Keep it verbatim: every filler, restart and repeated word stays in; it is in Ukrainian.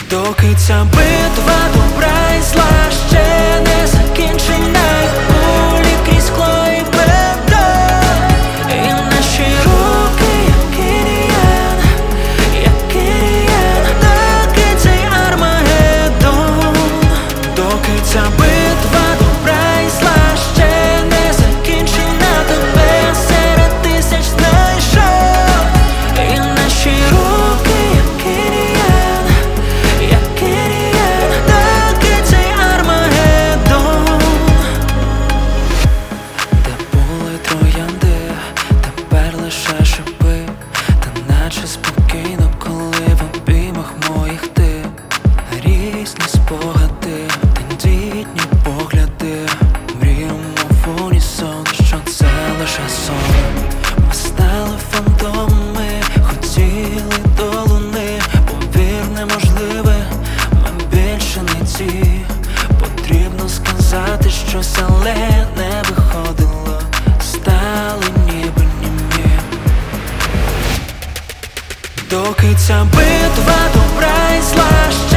Доки ця битва добра і зла ще не закінчена, кулі крізь скло і бетон, і наші руки, як Іріан, як Іріан, доки цей Армагеддон, доки ця битва добра і зла ще не закінчена, тебе серед тисяч знайшов, і наші руки, як Іріан, як Іріан, доки цей Армагеддон. Де були троянди, тепер лише шипи, та наче спокійно, коли в обіймах моїх ти. Різні спогади, тендітні погляди, мріємо в унісон, що це лише сон. Ми стали фантомами, хотіли до луни, повір, неможливе, ми більше не ті. Потрібно сказати щось, але не виходило, стали ніби німі. Доки ця битва добра і зла ще